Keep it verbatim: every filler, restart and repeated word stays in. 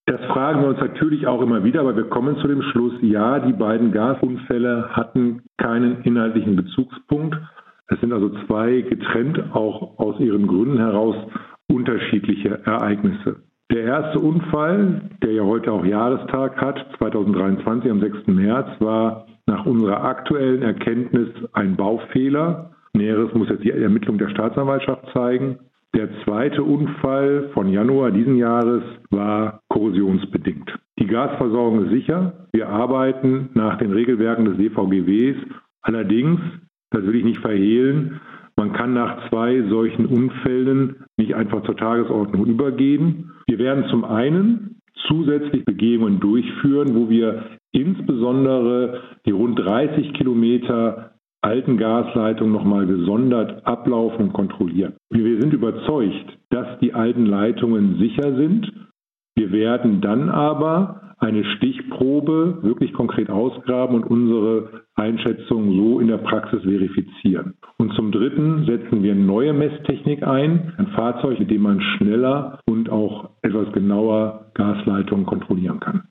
Das fragen wir uns natürlich auch immer wieder, aber wir kommen zu dem Schluss, ja, die beiden Gasunfälle hatten keinen inhaltlichen Bezugspunkt. Es sind also zwei getrennt, auch aus ihren Gründen heraus, unterschiedliche Ereignisse. Der erste Unfall, der ja heute auch Jahrestag hat, zweitausenddreiundzwanzig am sechsten März, war nach unserer aktuellen Erkenntnis ein Baufehler. Näheres muss jetzt die Ermittlung der Staatsanwaltschaft zeigen. Der zweite Unfall von Januar diesen Jahres war korrosionsbedingt. Die Gasversorgung ist sicher. Wir arbeiten nach den Regelwerken des D V G Ws. Allerdings, das will ich nicht verhehlen, man kann nach zwei solchen Unfällen nicht einfach zur Tagesordnung übergehen. Wir werden zum einen zusätzlich Begehungen durchführen, wo wir insbesondere die rund dreißig Kilometer alten Gasleitungen nochmal gesondert ablaufen und kontrollieren. Wir sind überzeugt, dass die alten Leitungen sicher sind. Wir werden dann aber eine Stichprobe wirklich konkret ausgraben und unsere Einschätzung so in der Praxis verifizieren. Und zum Dritten setzen wir neue Messtechnik ein, ein Fahrzeug, mit dem man schneller und auch etwas genauer Gasleitungen kontrollieren kann.